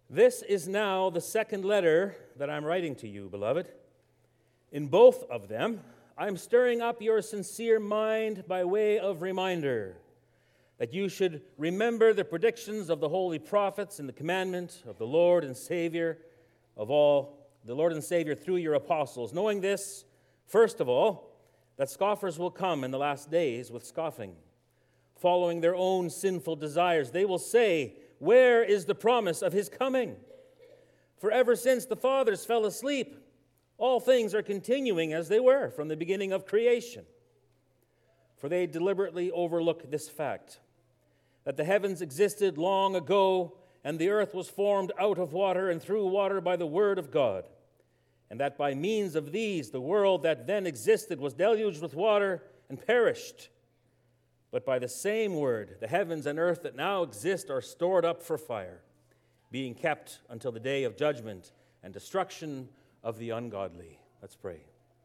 This is now the second letter that I'm writing to you, beloved. In both of them, I'm stirring up your sincere mind by way of reminder that you should remember the predictions of the holy prophets and the commandment of the Lord and Savior of all, the Lord and Savior through your apostles, knowing this, first of all, that scoffers will come in the last days with scoffing, following their own sinful desires. They will say, "Where is the promise of his coming? For ever since the fathers fell asleep, all things are continuing as they were from the beginning of creation." For they deliberately overlook this fact, that the heavens existed long ago, and the earth was formed out of water and through water by the word of God, and that by means of these the world that then existed was deluged with water and perished. But by the same word, the heavens and earth that now exist are stored up for fire, being kept until the day of judgment and destruction of the ungodly. Let's pray.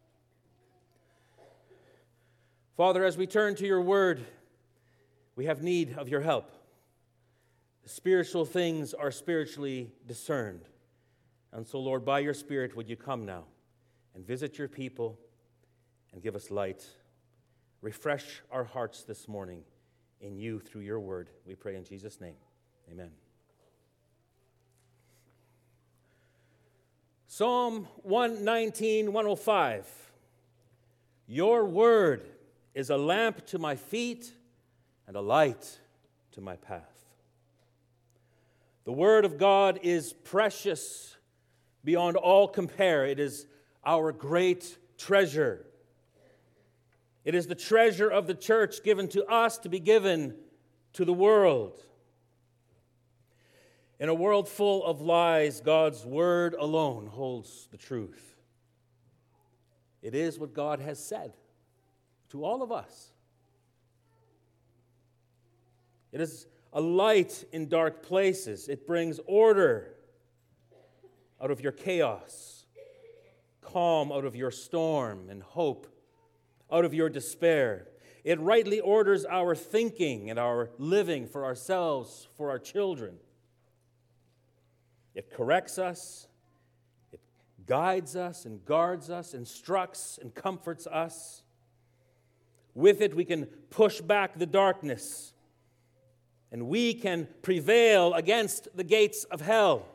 Father, as we turn to your word, we have need of your help. The spiritual things are spiritually discerned. And so, Lord, by your Spirit, would you come now and visit your people and give us light. Refresh our hearts this morning in you through your word. We pray in Jesus' name. Amen. Psalm 119, 105. Your word is a lamp to my feet and a light to my path. The word of God is precious beyond all compare. It is our great treasure. It is the treasure of the church given to us to be given to the world. In a world full of lies, God's word alone holds the truth. It is what God has said to all of us. It is a light in dark places. It brings order out of your chaos, calm out of your storm, and hope out of your despair. It rightly orders our thinking and our living for ourselves, for our children. It corrects us, it guides us and guards us, instructs and comforts us. With it, we can push back the darkness, and we can prevail against the gates of hell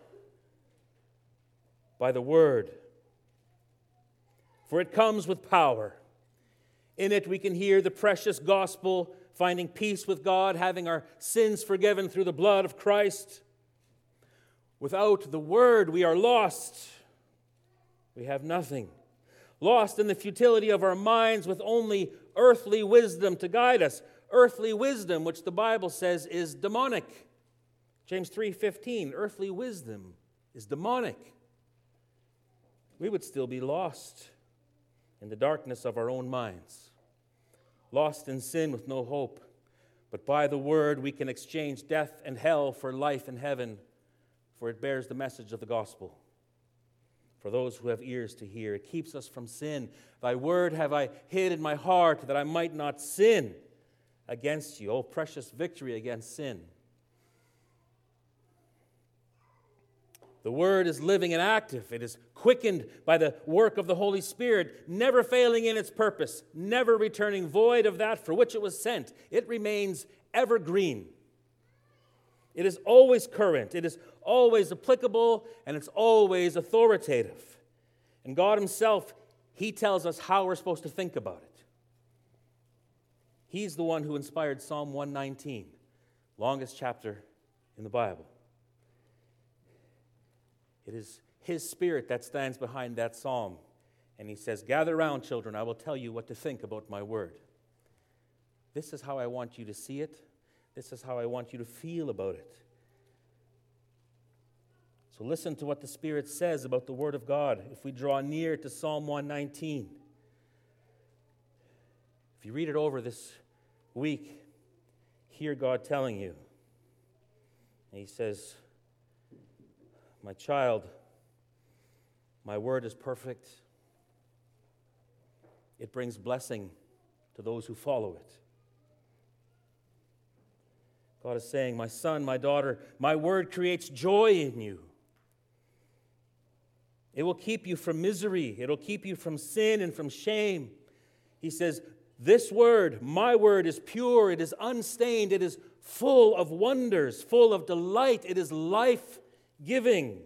by the word. For it comes with power. In it we can hear the precious gospel, finding peace with God, having our sins forgiven through the blood of Christ. Without the word, we are lost. We have nothing. Lost in the futility of our minds with only earthly wisdom to guide us. Earthly wisdom, which the Bible says is demonic. James 3:15, earthly wisdom is demonic. We would still be lost in the darkness of our own minds. Lost in sin with no hope. But by the word we can exchange death and hell for life in heaven, for it bears the message of the gospel. For those who have ears to hear, it keeps us from sin. Thy word have I hid in my heart, that I might not sin against you. Oh, precious victory against sin. The word is living and active. It is quickened by the work of the Holy Spirit, never failing in its purpose, never returning void of that for which it was sent. It remains evergreen. It is always current. It is always applicable, and it's always authoritative. And God himself, he tells us how we're supposed to think about it. He's the one who inspired Psalm 119, longest chapter in the Bible. It is his Spirit that stands behind that psalm. And he says, "Gather round, children, I will tell you what to think about my word." This is how I want you to see it. This is how I want you to feel about it. So listen to what the Spirit says about the word of God if we draw near to Psalm 119. If you read it over this week, hear God telling you. And he says, "My child, my word is perfect. It brings blessing to those who follow it." God is saying, "My son, my daughter, my word creates joy in you. It will keep you from misery. It'll keep you from sin and from shame. He says, this word, my word, is pure. It is unstained. It is full of wonders, full of delight. It is life-giving.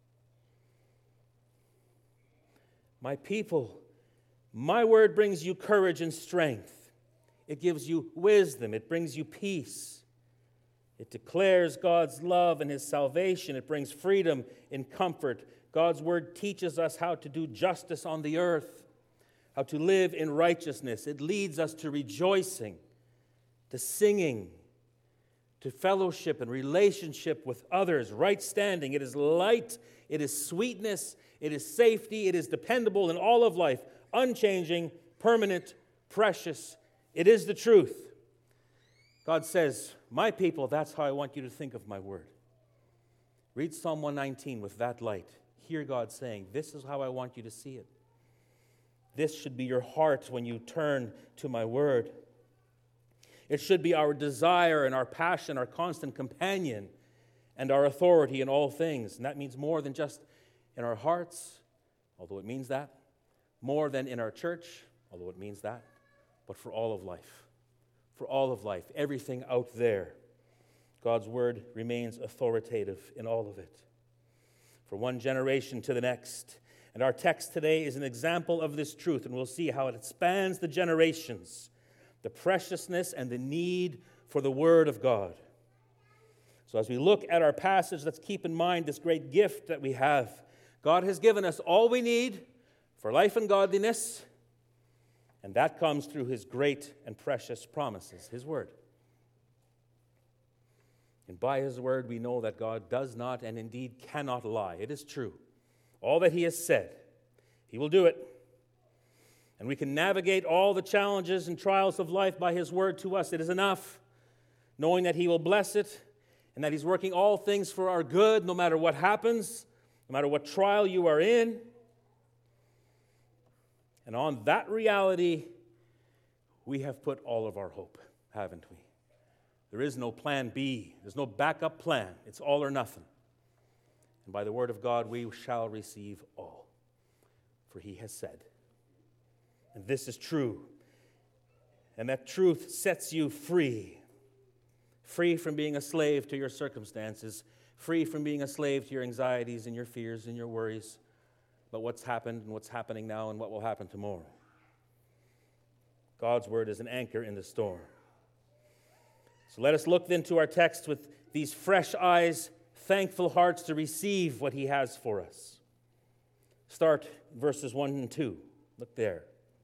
My people, my word brings you courage and strength. It gives you wisdom. It brings you peace. It declares God's love and His salvation. It brings freedom and comfort. God's word teaches us how to do justice on the earth, how to live in righteousness. It leads us to rejoicing, to singing, to fellowship and relationship with others, right standing. It is light, it is sweetness, it is safety, it is dependable in all of life, unchanging, permanent, precious. It is the truth. God says, my people, that's how I want you to think of my word. Read Psalm 119 with that light. Hear God saying, this is how I want you to see it. This should be your heart when you turn to my word. It should be our desire and our passion, our constant companion, and our authority in all things. And that means more than just in our hearts, although it means that. More than in our church, although it means that. But for all of life. For all of life. Everything out there. God's word remains authoritative in all of it. For one generation to the next. And our text today is an example of this truth, and we'll see how it spans the generations. The preciousness and the need for the Word of God. So as we look at our passage, let's keep in mind this great gift that we have. God has given us all we need for life and godliness, and that comes through His great and precious promises, His Word. And by His Word, we know that God does not and indeed cannot lie. It is true. All that He has said, He will do it. And we can navigate all the challenges and trials of life by His word to us. It is enough, knowing that He will bless it and that He's working all things for our good, no matter what happens, no matter what trial you are in. And on that reality, we have put all of our hope, haven't we? There is no plan B. There's no backup plan. It's all or nothing. And by the word of God, we shall receive all. For He has said. And this is true. And that truth sets you free. Free from being a slave to your circumstances. Free from being a slave to your anxieties and your fears and your worries about what's happened and what's happening now and what will happen tomorrow. God's word is an anchor in the storm. So let us look then to our text with these fresh eyes, thankful hearts to receive what He has for us. Start verses 1 and 2. Look there.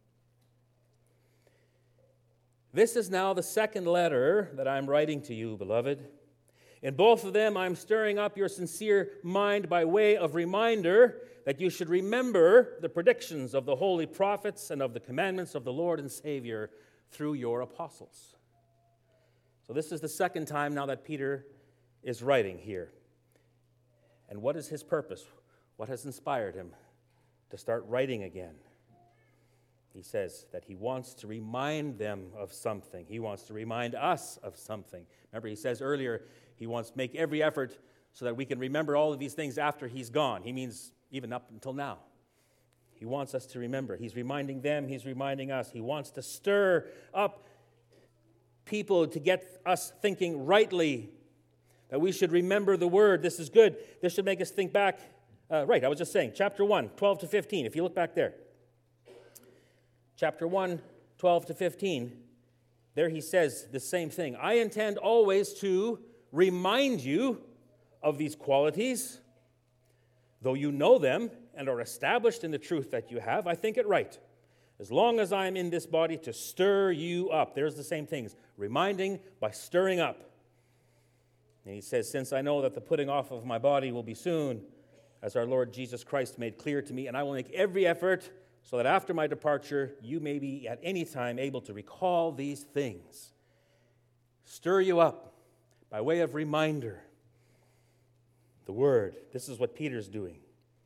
This is now the second letter that I'm writing to you, beloved. In both of them, I'm stirring up your sincere mind by way of reminder that you should remember the predictions of the holy prophets and of the commandments of the Lord and Savior through your apostles. So this is the second time now that Peter is writing here. And what is his purpose? What has inspired him to start writing again? He says that he wants to remind them of something. He wants to remind us of something. Remember, he says earlier, he wants to make every effort so that we can remember all of these things after he's gone. He means even up until now. He wants us to remember. He's reminding them. He's reminding us. He wants to stir up people to get us thinking rightly, that we should remember the word. This is good. This should make us think back. I was just saying, chapter 1, 12 to 15, if you look back there. Chapter 1, 12 to 15, there he says the same thing. I intend always to remind you of these qualities, though you know them and are established in the truth that you have. I think it right, as long as I am in this body, to stir you up. There's the same things, reminding by stirring up. And he says, since I know that the putting off of my body will be soon, as our Lord Jesus Christ made clear to me, and I will make every effort so that after my departure, you may be at any time able to recall these things. Stir you up by way of reminder. The Word. This is what Peter's doing.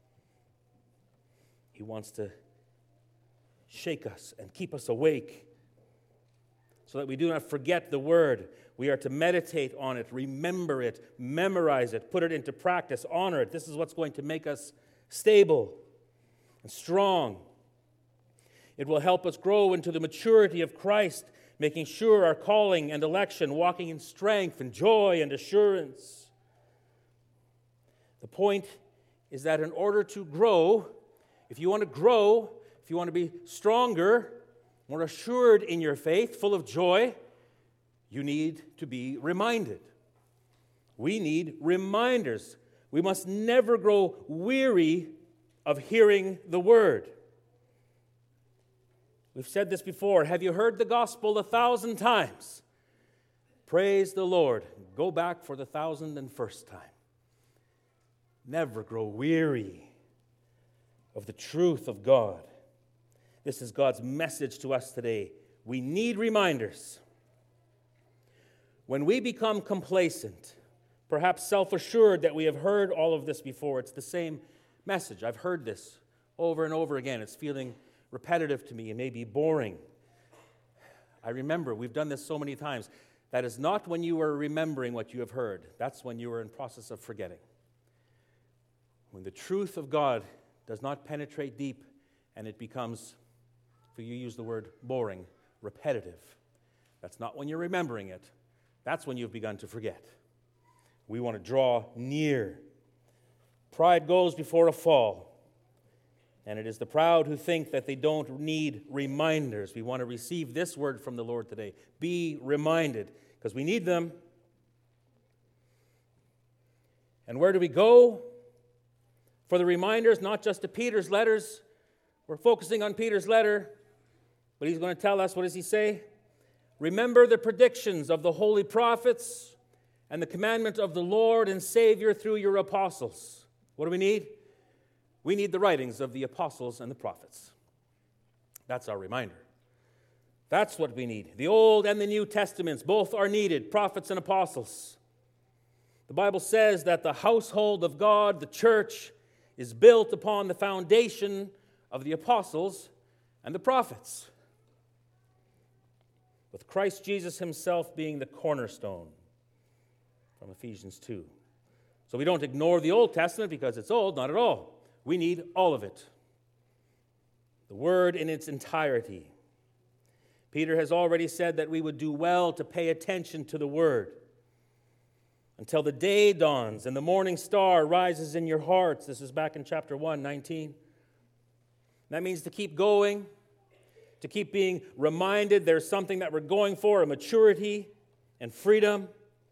He wants to shake us and keep us awake so that we do not forget the Word. We are to meditate on it, remember it, memorize it, put it into practice, honor it. This is what's going to make us stable. and strong. It will help us grow into the maturity of Christ, making sure our calling and election, walking in strength and joy and assurance. The point is that in order to grow, if you want to grow, if you want to be stronger, more assured in your faith, full of joy, you need to be reminded. We need reminders. We must never grow weary of hearing the word. We've said this before. Have you heard the gospel 1,000 times? Praise the Lord. Go back for the 1,001st time. Never grow weary of the truth of God. This is God's message to us today. We need reminders. When we become complacent, perhaps self-assured that we have heard all of this before, it's the same message. I've heard this over and over again. It's feeling repetitive to me and maybe boring. I remember, we've done this so many times. That is not when you are remembering what you have heard. That's when you are in process of forgetting. When the truth of God does not penetrate deep and it becomes, for you use the word boring, repetitive. That's not when you're remembering it. That's when you've begun to forget. We want to draw near. Pride goes before a fall. And it is the proud who think that they don't need reminders. We want to receive this word from the Lord today. Be reminded, because we need them. And where do we go for the reminders? Not just to Peter's letters. We're focusing on Peter's letter, but he's going to tell us, what does he say? Remember the predictions of the holy prophets and the commandment of the Lord and Savior through your apostles. What do we need? We need the writings of the apostles and the prophets. That's our reminder. That's what we need. The Old and the New Testaments, both are needed, prophets and apostles. The Bible says that the household of God, the church, is built upon the foundation of the apostles and the prophets, with Christ Jesus himself being the cornerstone, from Ephesians 2. So we don't ignore the Old Testament because it's old, not at all. We need all of it. The Word in its entirety. Peter has already said that we would do well to pay attention to the Word until the day dawns and the morning star rises in your hearts. This is back in chapter 1, 19. That means to keep going, to keep being reminded there's something that we're going for, a maturity and freedom.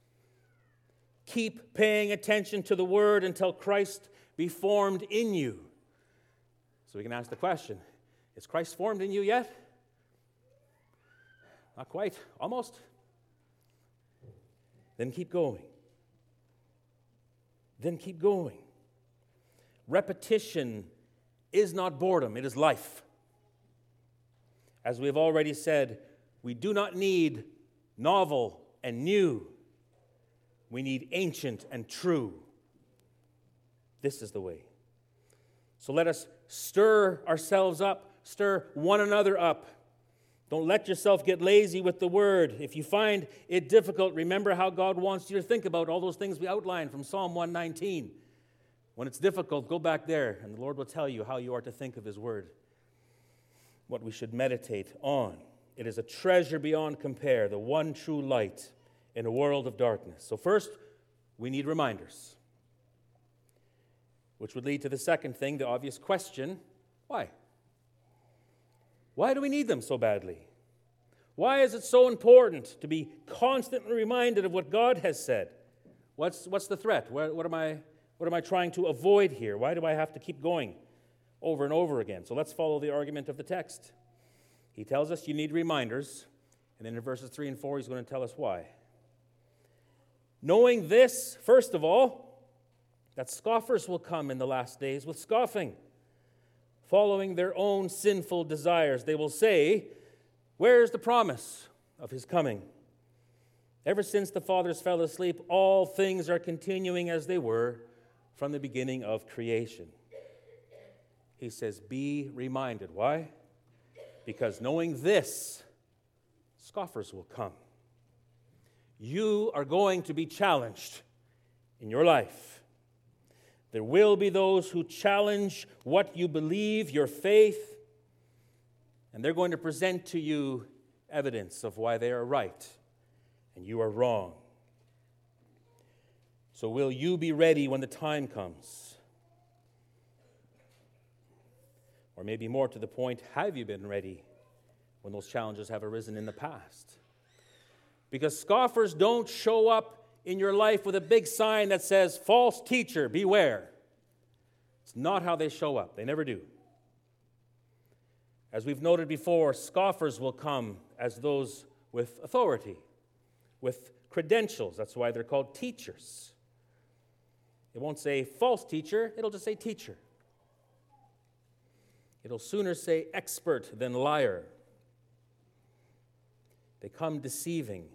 Keep paying attention to the Word until Christ be formed in you. So we can ask the question, is Christ formed in you yet? Not quite, almost. Then keep going. Then keep going. Repetition is not boredom, it is life. As we have already said, we do not need novel and new. We need ancient and true. This is the way. So let us stir ourselves up, stir one another up. Don't let yourself get lazy with the word. If you find it difficult, remember how God wants you to think about all those things we outlined from Psalm 119. When it's difficult, go back there, and the Lord will tell you how you are to think of his word, what we should meditate on. It is a treasure beyond compare, the one true light in a world of darkness. So first, we need reminders, which would lead to the second thing, the obvious question, why? Why do we need them so badly? Why is it so important to be constantly reminded of what God has said? What's the threat? What am I trying to avoid here? Why do I have to keep going over and over again? So let's follow the argument of the text. He tells us you need reminders, and then in verses 3 and 4 he's going to tell us why. Knowing this, first of all, that scoffers will come in the last days with scoffing, following their own sinful desires. They will say, where is the promise of his coming? Ever since the fathers fell asleep, all things are continuing as they were from the beginning of creation. He says, be reminded. Why? Because knowing this, scoffers will come. You are going to be challenged in your life. There will be those who challenge what you believe, your faith, and they're going to present to you evidence of why they are right and you are wrong. So will you be ready when the time comes? Or maybe more to the point, have you been ready when those challenges have arisen in the past? Because scoffers don't show up in your life with a big sign that says, "False teacher, beware." It's not how they show up. They never do. As we've noted before, scoffers will come as those with authority, with credentials. That's why they're called teachers. It won't say false teacher, it'll just say teacher. It'll sooner say expert than liar. They come deceiving.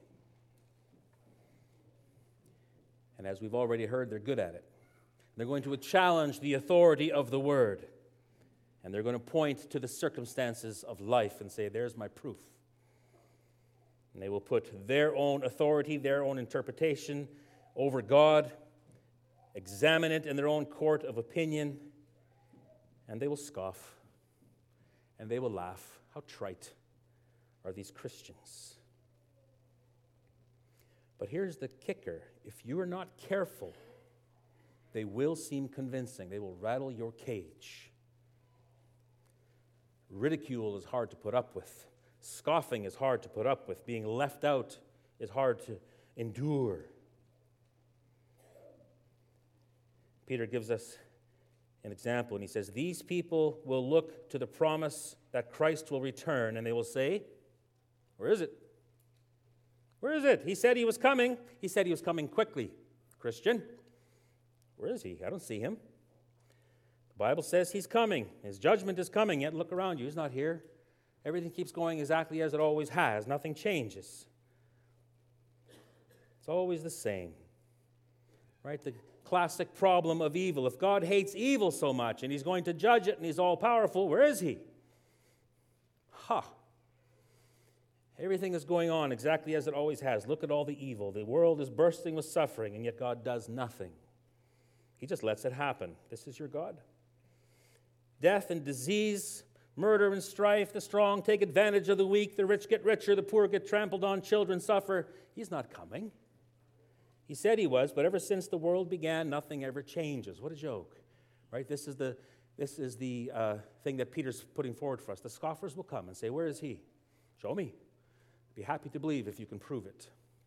And as we've already heard, they're good at it. They're going to challenge the authority of the Word. And they're going to point to the circumstances of life and say, "There's my proof." And they will put their own authority, their own interpretation over God, examine it in their own court of opinion, and they will scoff. And they will laugh. How trite are these Christians? But here's the kicker. If you are not careful, they will seem convincing. They will rattle your cage. Ridicule is hard to put up with. Scoffing is hard to put up with. Being left out is hard to endure. Peter gives us an example, and he says, "These people will look to the promise that Christ will return, and they will say, 'Where is it? Where is it? He said he was coming. He said he was coming quickly. Christian, where is he? I don't see him. The Bible says he's coming. His judgment is coming, yet look around you. He's not here. Everything keeps going exactly as it always has. Nothing changes. It's always the same." Right? The classic problem of evil. If God hates evil so much and he's going to judge it and he's all-powerful, where is he? Everything is going on exactly as it always has. Look at all the evil. The world is bursting with suffering, and yet God does nothing. He just lets it happen. This is your God? Death and disease, murder and strife, the strong take advantage of the weak, the rich get richer, the poor get trampled on, children suffer. He's not coming. He said he was, but ever since the world began, nothing ever changes. What a joke, right? This is the thing that Peter's putting forward for us. The scoffers will come and say, "Where is he? Show me. Be happy to believe if you can prove it."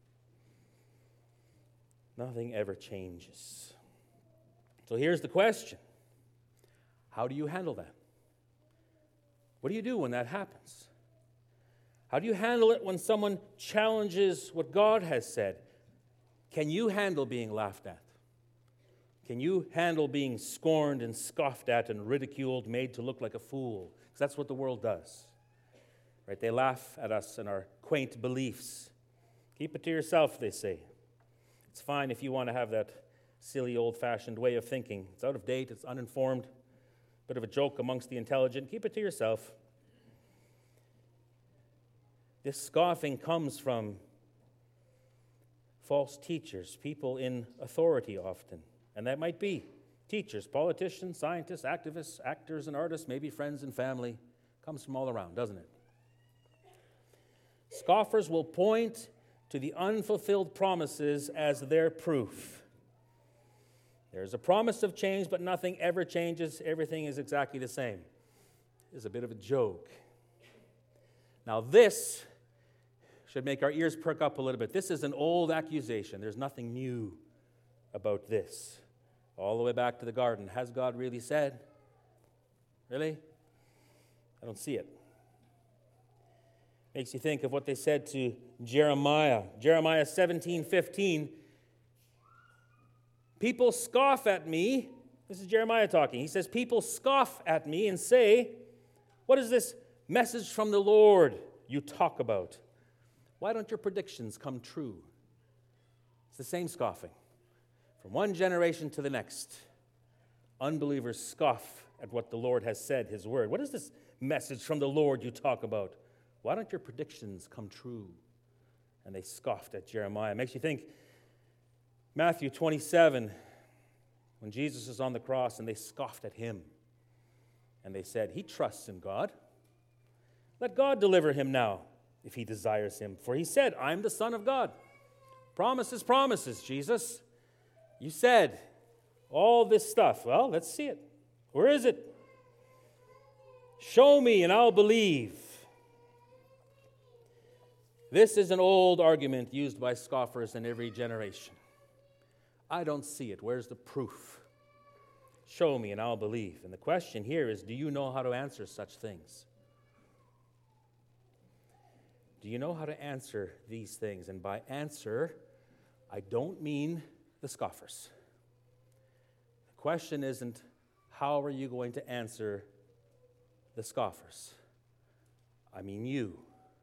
Nothing ever changes. So here's the question. How do you handle that? What do you do when that happens? How do you handle it when someone challenges what God has said? Can you handle being laughed at? Can you handle being scorned and scoffed at and ridiculed, made to look like a fool? Because that's what the world does. Right? They laugh at us and our quaint beliefs. Keep it to yourself, they say. It's fine if you want to have that silly, old-fashioned way of thinking. It's out of date, it's uninformed, bit of a joke amongst the intelligent. Keep it to yourself. This scoffing comes from false teachers, people in authority often. And that might be teachers, politicians, scientists, activists, actors and artists, maybe friends and family. Comes from all around, doesn't it? Scoffers will point to the unfulfilled promises as their proof. There's a promise of change, but nothing ever changes. Everything is exactly the same. It's a bit of a joke. Now this should make our ears perk up a little bit. This is an old accusation. There's nothing new about this. All the way back to the garden. Has God really said? Really? I don't see it. Makes you think of what they said to Jeremiah. Jeremiah 17:15. People scoff at me. This is Jeremiah talking. He says, people scoff at me and say, "What is this message from the Lord you talk about? Why don't your predictions come true?" It's the same scoffing. From one generation to the next, unbelievers scoff at what the Lord has said, his word. What is this message from the Lord you talk about? Why don't your predictions come true? And they scoffed at Jeremiah. It makes you think, Matthew 27, when Jesus is on the cross and they scoffed at him. And they said, he trusts in God. Let God deliver him now, if he desires him. For he said, I'm the Son of God. Promises, promises, Jesus. You said all this stuff. Well, let's see it. Where is it? Show me and I'll believe. This is an old argument used by scoffers in every generation. I don't see it. Where's the proof? Show me and I'll believe. And the question here is, do you know how to answer such things? Do you know how to answer these things? And by answer, I don't mean the scoffers. The question isn't, how are you going to answer the scoffers? I mean you.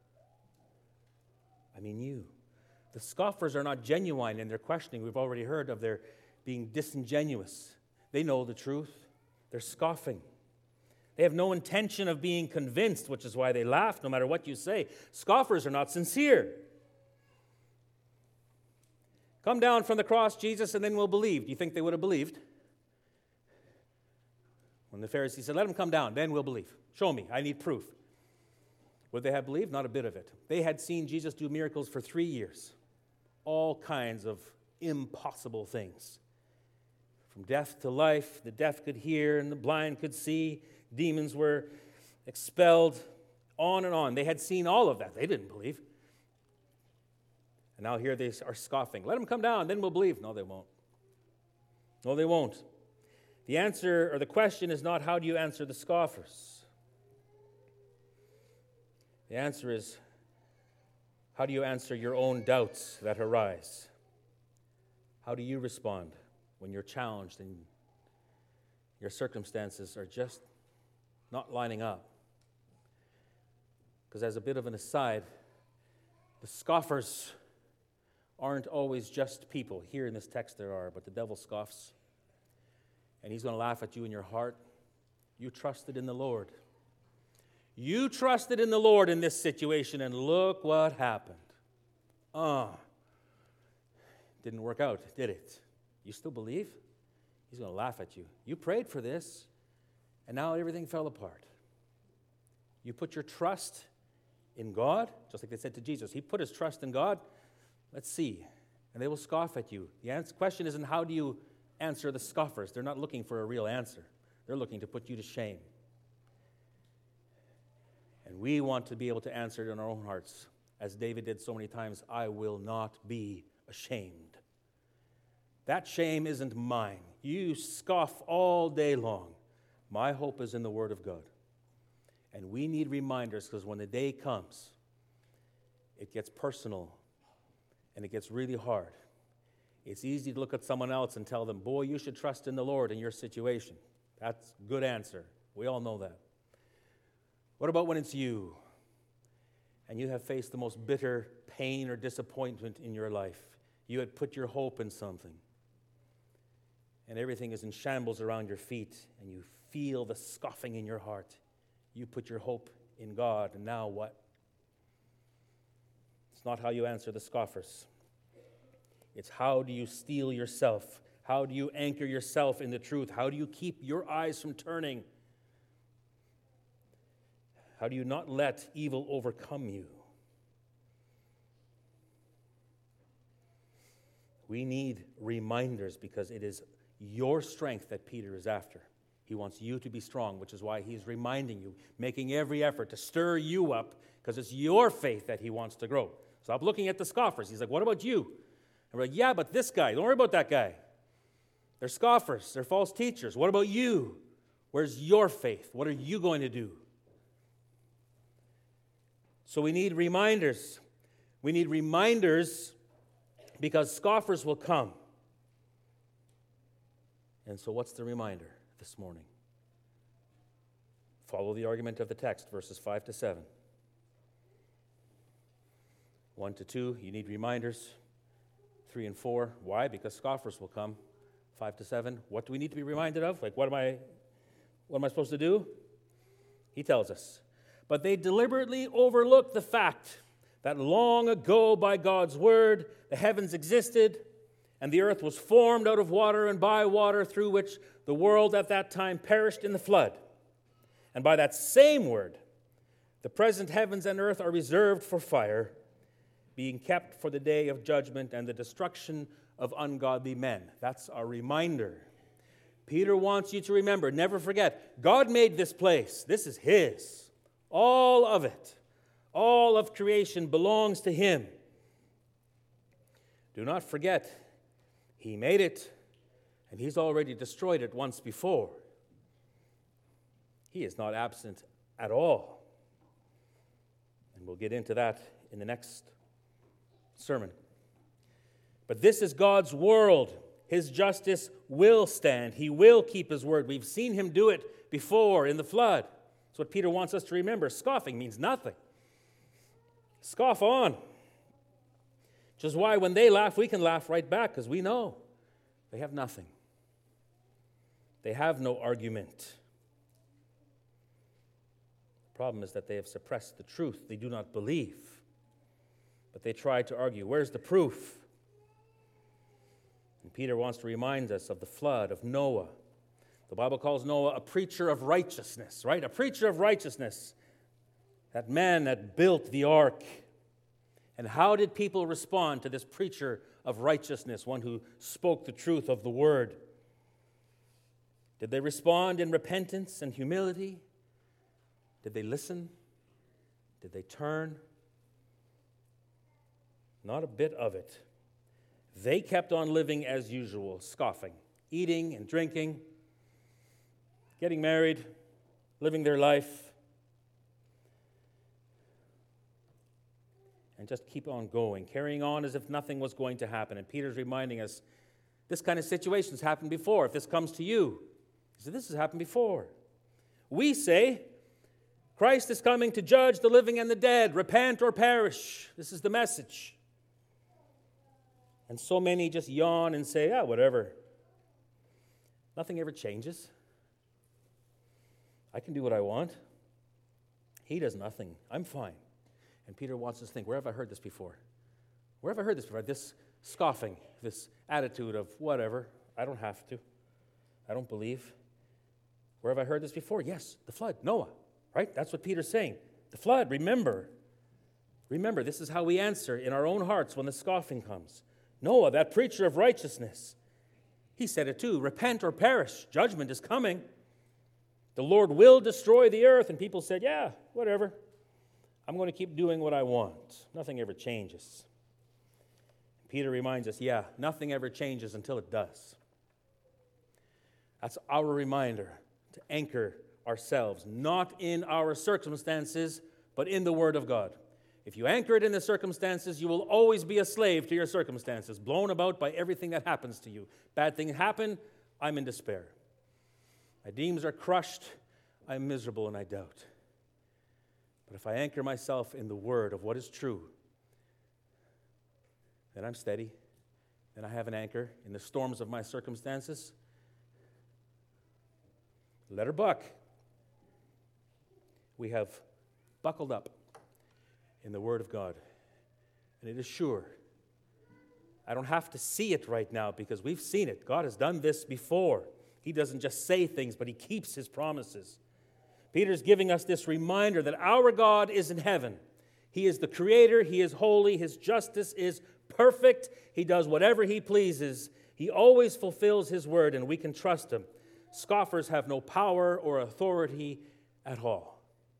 I mean you. The scoffers are not genuine in their questioning. We've already heard of their being disingenuous. They know the truth. They're scoffing. They have no intention of being convinced, which is why they laugh no matter what you say. Scoffers are not sincere. Come down from the cross, Jesus, and then we'll believe. Do you think they would have believed? When the Pharisees said, let him come down, then we'll believe. Show me, I need proof. Would they have believed? Not a bit of it. They had seen Jesus do miracles for 3 years. All kinds of impossible things. From death to life, the deaf could hear and the blind could see. Demons were expelled, on and on. They had seen all of that. They didn't believe. And now here they are scoffing. Let them come down, then we'll believe. No, they won't. No, they won't. The answer, or the question is not how do you answer the scoffers. The answer is, how do you answer your own doubts that arise? How do you respond when you're challenged and your circumstances are just not lining up? Because as a bit of an aside, the scoffers aren't always just people. Here in this text there are, but the devil scoffs. And he's going to laugh at you in your heart. You trusted in the Lord. You trusted in the Lord in this situation, and look what happened. Didn't work out, did it? You still believe? He's going to laugh at you. You prayed for this, and now everything fell apart. You put your trust in God, just like they said to Jesus. He put his trust in God. Let's see. And they will scoff at you. The question isn't how do you answer the scoffers. They're not looking for a real answer. They're looking to put you to shame. And we want to be able to answer it in our own hearts. As David did so many times, I will not be ashamed. That shame isn't mine. You scoff all day long. My hope is in the Word of God. And we need reminders, because when the day comes, it gets personal and it gets really hard. It's easy to look at someone else and tell them, boy, you should trust in the Lord in your situation. That's a good answer. We all know that. What about when it's you and you have faced the most bitter pain or disappointment in your life? You had put your hope in something and everything is in shambles around your feet and you feel the scoffing in your heart. You put your hope in God, and now what? It's not how you answer the scoffers. It's how do you steel yourself? How do you anchor yourself in the truth? How do you keep your eyes from turning? How do you not let evil overcome you? We need reminders because it is your strength that Peter is after. He wants you to be strong, which is why he's reminding you, making every effort to stir you up, because it's your faith that he wants to grow. Stop looking at the scoffers. He's like, what about you? And we're like, yeah, but this guy, don't worry about that guy. They're scoffers. They're false teachers. What about you? Where's your faith? What are you going to do? So we need reminders. We need reminders because scoffers will come. And so what's the reminder this morning? Follow the argument of the text, verses 5 to 7. 1 to 2, you need reminders. 3 and 4, why? Because scoffers will come. 5 to 7, what do we need to be reminded of? Like, what am I supposed to do? He tells us. But they deliberately overlook the fact that long ago by God's word, the heavens existed and the earth was formed out of water and by water, through which the world at that time perished in the flood. And by that same word, the present heavens and earth are reserved for fire, being kept for the day of judgment and the destruction of ungodly men. That's our reminder. Peter wants you to remember, never forget, God made this place. This is His. All of it. All of creation belongs to Him. Do not forget, He made it, and He's already destroyed it once before. He is not absent at all. And we'll get into that in the next sermon. But this is God's world. His justice will stand. He will keep His word. We've seen Him do it before in the flood. That's what Peter wants us to remember. Scoffing means nothing. Scoff on. Which is why when they laugh, we can laugh right back, because we know they have nothing. They have no argument. The problem is that they have suppressed the truth. They do not believe. But they try to argue. Where's the proof? And Peter wants to remind us of the flood of Noah. The Bible calls Noah a preacher of righteousness, right? A preacher of righteousness. That man that built the ark. And how did people respond to this preacher of righteousness, one who spoke the truth of the word? Did they respond in repentance and humility? Did they listen? Did they turn? Not a bit of it. They kept on living as usual, scoffing, eating and drinking, getting married, living their life, and just keep on going, carrying on as if nothing was going to happen. And Peter's reminding us, this kind of situation's happened before. If this comes to you, he said, this has happened before. We say, Christ is coming to judge the living and the dead. Repent or perish. This is the message. And so many just yawn and say, whatever. Nothing ever changes. I can do what I want. He does nothing. I'm fine. And Peter wants us to think, where have I heard this before? Where have I heard this before? This scoffing, this attitude of whatever. I don't have to. I don't believe. Where have I heard this before? Yes, the flood, Noah, right? That's what Peter's saying. The flood, remember. Remember, this is how we answer in our own hearts when the scoffing comes. Noah, that preacher of righteousness, he said it too, repent or perish. Judgment is coming. The Lord will destroy the earth. And people said, yeah, whatever. I'm going to keep doing what I want. Nothing ever changes. Peter reminds us, nothing ever changes until it does. That's our reminder to anchor ourselves, not in our circumstances, but in the Word of God. If you anchor it in the circumstances, you will always be a slave to your circumstances, blown about by everything that happens to you. Bad things happen, I'm in despair. My dreams are crushed, I'm miserable and I doubt. But if I anchor myself in the Word of what is true, then I'm steady. Then I have an anchor in the storms of my circumstances. Let her buck. We have buckled up in the Word of God. And it is sure. I don't have to see it right now because we've seen it. God has done this before. He doesn't just say things, but He keeps His promises. Peter's giving us this reminder that our God is in heaven. He is the Creator. He is holy. His justice is perfect. He does whatever He pleases. He always fulfills His word, and we can trust Him. Scoffers have no power or authority at all.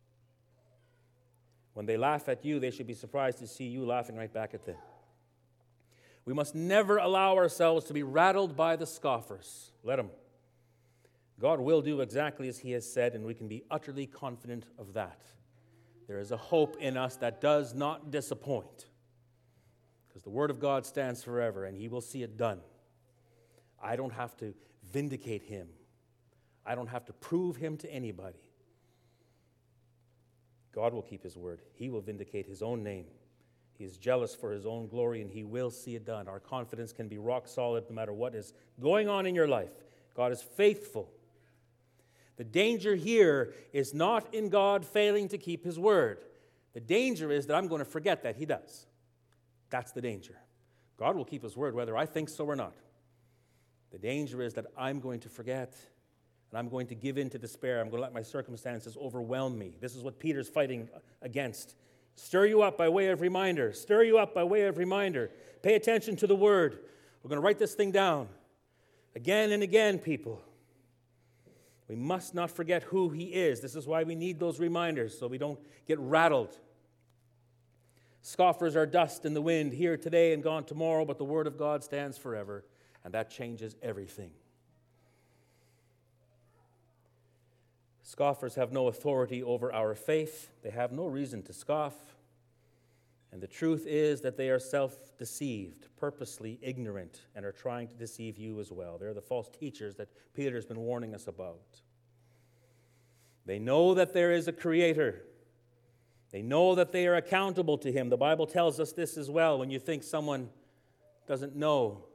When they laugh at you, they should be surprised to see you laughing right back at them. We must never allow ourselves to be rattled by the scoffers. Let them. God will do exactly as He has said, and we can be utterly confident of that. There is a hope in us that does not disappoint, because the Word of God stands forever, and He will see it done. I don't have to vindicate Him. I don't have to prove Him to anybody. God will keep His word. He will vindicate His own name. He is jealous for His own glory, and He will see it done. Our confidence can be rock solid no matter what is going on in your life. God is faithful. The danger here is not in God failing to keep His word. The danger is that I'm going to forget that He does. That's the danger. God will keep his word whether I think so or not. The danger is that I'm going to forget, and I'm going to give in to despair. I'm going to let my circumstances overwhelm me. This is what Peter's fighting against. Stir you up by way of reminder. Stir you up by way of reminder. Pay attention to the word. We're going to write this thing down. Again and again, people. We must not forget who he is. This is why we need those reminders, so we don't get rattled. Scoffers are dust in the wind, here today and gone tomorrow, but the word of God stands forever, and that changes everything. Scoffers have no authority over our faith. They have no reason to scoff. And the truth is that they are self-deceived, purposely ignorant, and are trying to deceive you as well. They're the false teachers that Peter's been warning us about. They know that there is a creator. They know that they are accountable to him. The Bible tells us this as well when you think someone doesn't know.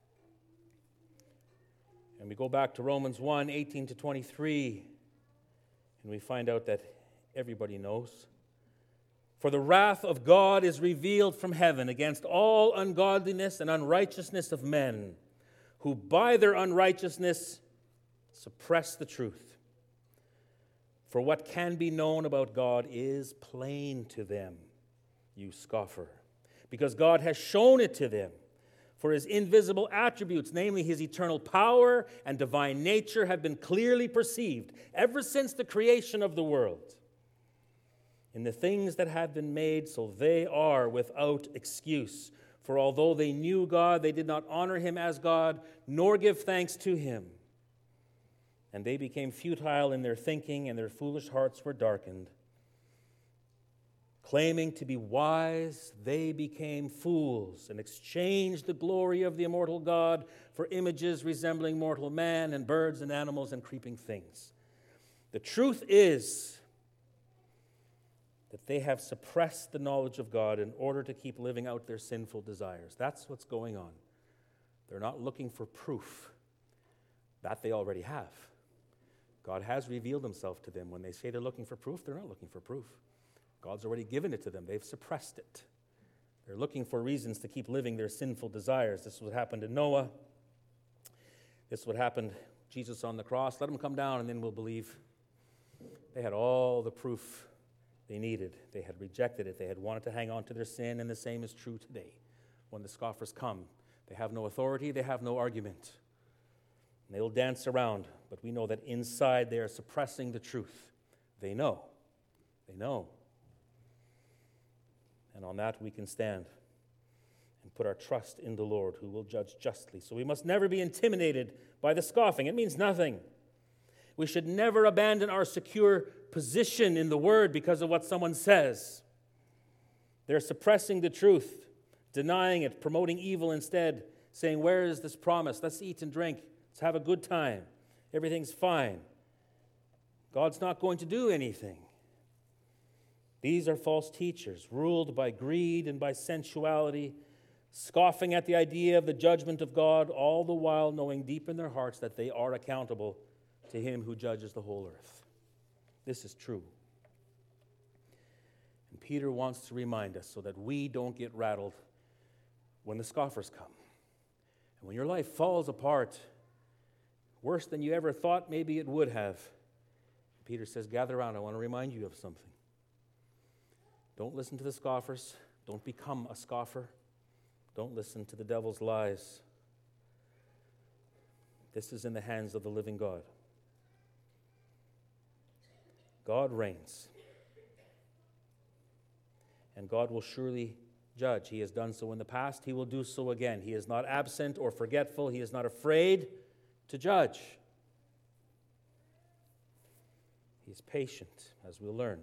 And we go back to Romans 1, 18 to 23, and we find out that everybody knows. For the wrath of God is revealed from heaven against all ungodliness and unrighteousness of men, who by their unrighteousness suppress the truth. For what can be known about God is plain to them, you scoffer, because God has shown it to them. For his invisible attributes, namely his eternal power and divine nature, have been clearly perceived ever since the creation of the world. In the things that have been made, so they are without excuse. For although they knew God, they did not honor him as God, nor give thanks to him. And they became futile in their thinking, and their foolish hearts were darkened. Claiming to be wise, they became fools and exchanged the glory of the immortal God for images resembling mortal man and birds and animals and creeping things. The truth is that they have suppressed the knowledge of God in order to keep living out their sinful desires. That's what's going on. They're not looking for proof. That they already have. God has revealed himself to them. When they say they're looking for proof, they're not looking for proof. God's already given it to them. They've suppressed it. They're looking for reasons to keep living their sinful desires. This is what happened to Noah. This is what happened to Jesus on the cross. Let him come down and then we'll believe. They had all the proof they needed. They had rejected it. They had wanted to hang on to their sin, and the same is true today. When the scoffers come, they have no authority, they have no argument. And they will dance around, but we know that inside they are suppressing the truth. They know. They know. And on that we can stand and put our trust in the Lord, who will judge justly. So we must never be intimidated by the scoffing. It means nothing. We should never abandon our secure position in the Word because of what someone says. They're suppressing the truth, denying it, promoting evil instead, saying, where is this promise? Let's eat and drink. Let's have a good time. Everything's fine. God's not going to do anything. These are false teachers, ruled by greed and by sensuality, scoffing at the idea of the judgment of God, all the while knowing deep in their hearts that they are accountable to him who judges the whole earth. This is true. And Peter wants to remind us so that we don't get rattled when the scoffers come. And when your life falls apart, worse than you ever thought maybe it would have, Peter says, gather around, I want to remind you of something. Don't listen to the scoffers. Don't become a scoffer. Don't listen to the devil's lies. This is in the hands of the living God. God reigns. And God will surely judge. He has done so in the past. He will do so again. He is not absent or forgetful. He is not afraid to judge. He is patient, as we'll learn.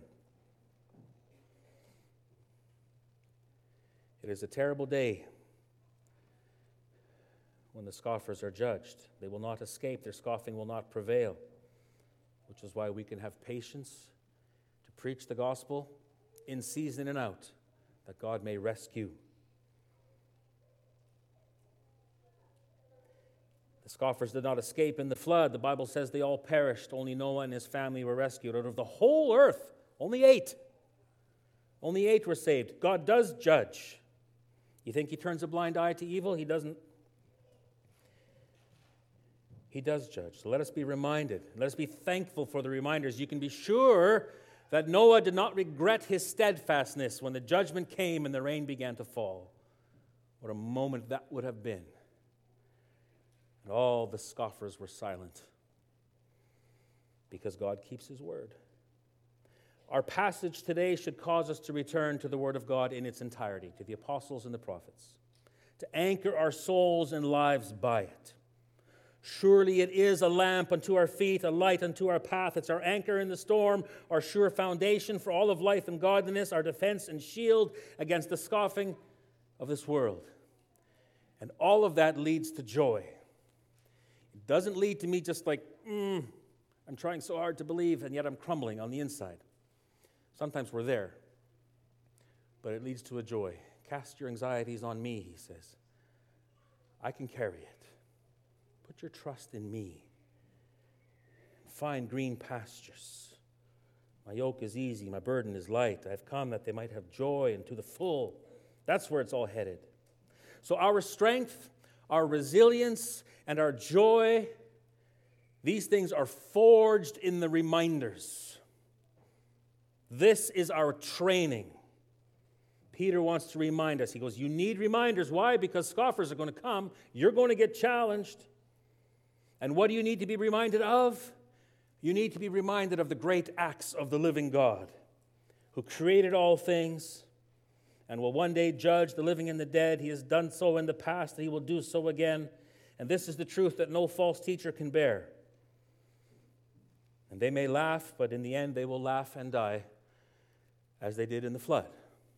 It is a terrible day when the scoffers are judged. They will not escape. Their scoffing will not prevail, which is why we can have patience to preach the gospel in season and out, that God may rescue. The scoffers did not escape in the flood. The Bible says they all perished. Only Noah and his family were rescued. Out of the whole earth, only 8 were saved. God does judge. You think he turns a blind eye to evil? He doesn't. He does judge. So let us be reminded. Let us be thankful for the reminders. You can be sure that Noah did not regret his steadfastness when the judgment came and the rain began to fall. What a moment that would have been. And all the scoffers were silent because God keeps his word. Our passage today should cause us to return to the word of God in its entirety, to the apostles and the prophets, to anchor our souls and lives by it. Surely it is a lamp unto our feet, a light unto our path. It's our anchor in the storm, our sure foundation for all of life and godliness, our defense and shield against the scoffing of this world. And all of that leads to joy. It doesn't lead to me just like, I'm trying so hard to believe, and yet I'm crumbling on the inside. Sometimes we're there, but it leads to a joy. Cast your anxieties on me, he says. I can carry it. Put your trust in me. Find green pastures. My yoke is easy, my burden is light. I've come that they might have joy and to the full. That's where it's all headed. So our strength, our resilience, and our joy, these things are forged in the reminders. This is our training. Peter wants to remind us. He goes, you need reminders. Why? Because scoffers are going to come. You're going to get challenged. And what do you need to be reminded of? You need to be reminded of the great acts of the living God, who created all things and will one day judge the living and the dead. He has done so in the past, and he will do so again. And this is the truth that no false teacher can bear. And they may laugh, but in the end they will laugh and die, as they did in the flood.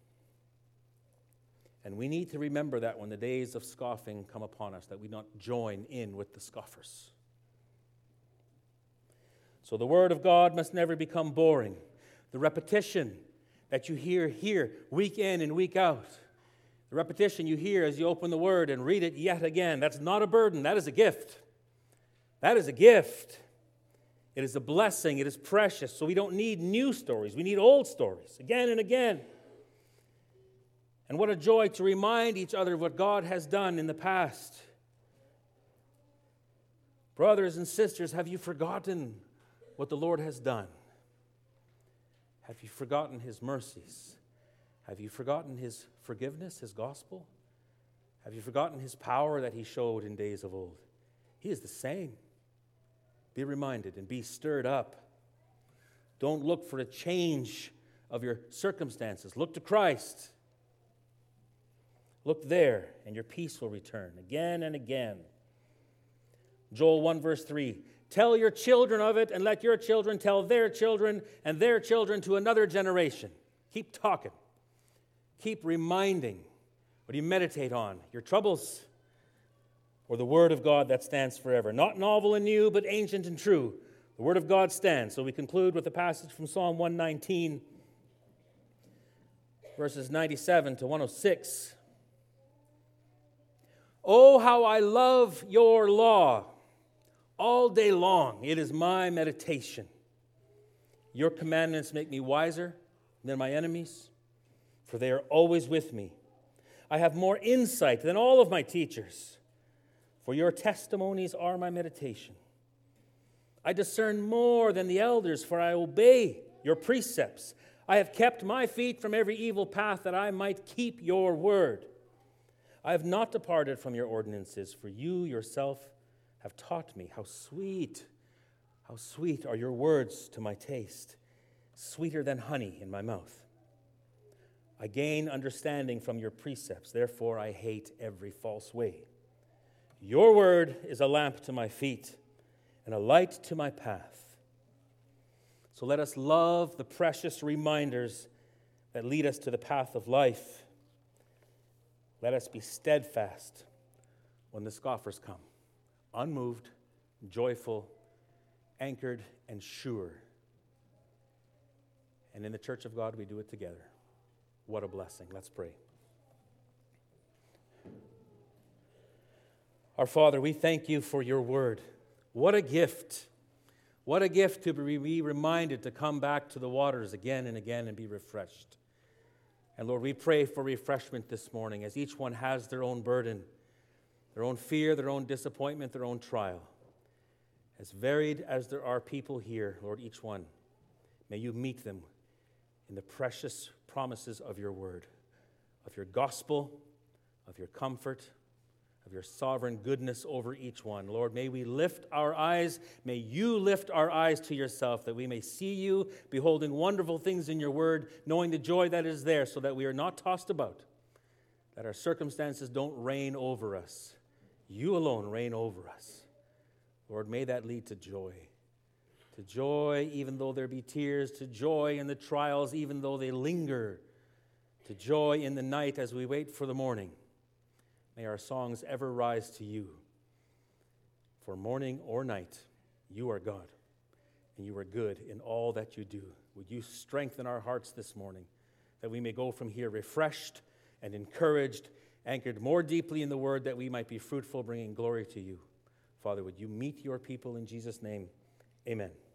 And we need to remember that when the days of scoffing come upon us, that we not join in with the scoffers. So the Word of God must never become boring. The repetition that you hear here, week in and week out, the repetition you hear as you open the Word and read it yet again, that's not a burden, that is a gift. That is a gift. It is a blessing, it is precious. So we don't need new stories, we need old stories, again and again. And what a joy to remind each other of what God has done in the past. Brothers and sisters, have you forgotten what the Lord has done? Have you forgotten his mercies? Have you forgotten his forgiveness, his gospel? Have you forgotten his power that he showed in days of old? He is the same. Be reminded and be stirred up. Don't look for a change of your circumstances. Look to Christ. Look there, and your peace will return again and again. Joel 1 verse 3, tell your children of it, and let your children tell their children, and their children to another generation. Keep talking. Keep reminding. What do you meditate on? Your troubles, or the Word of God that stands forever. Not novel and new, but ancient and true. The Word of God stands. So we conclude with a passage from Psalm 119, verses 97 to 106. Oh, how I love your law. All day long, it is my meditation. Your commandments make me wiser than my enemies, for they are always with me. I have more insight than all of my teachers, for your testimonies are my meditation. I discern more than the elders, for I obey your precepts. I have kept my feet from every evil path, that I might keep your word. I have not departed from your ordinances, for you yourself have taught me. How sweet are your words to my taste, sweeter than honey in my mouth. I gain understanding from your precepts, therefore I hate every false way. Your word is a lamp to my feet and a light to my path. So let us love the precious reminders that lead us to the path of life. Let us be steadfast when the scoffers come, unmoved, joyful, anchored, and sure. And in the church of God, we do it together. What a blessing. Let's pray. Our Father, we thank you for your word. What a gift. What a gift to be reminded to come back to the waters again and again and be refreshed. And Lord, we pray for refreshment this morning as each one has their own burden, their own fear, their own disappointment, their own trial. As varied as there are people here, Lord, each one, may you meet them in the precious promises of your word, of your gospel, of your comfort, of your sovereign goodness over each one. Lord, may we lift our eyes, may you lift our eyes to yourself, that we may see you, beholding wonderful things in your word, knowing the joy that is there, so that we are not tossed about, that our circumstances don't reign over us. You alone reign over us. Lord, may that lead to joy even though there be tears, to joy in the trials even though they linger, to joy in the night as we wait for the morning. May our songs ever rise to you. For morning or night, you are God, and you are good in all that you do. Would you strengthen our hearts this morning, that we may go from here refreshed and encouraged, anchored more deeply in the word, that we might be fruitful, bringing glory to you. Father, would you meet your people in Jesus' name? Amen.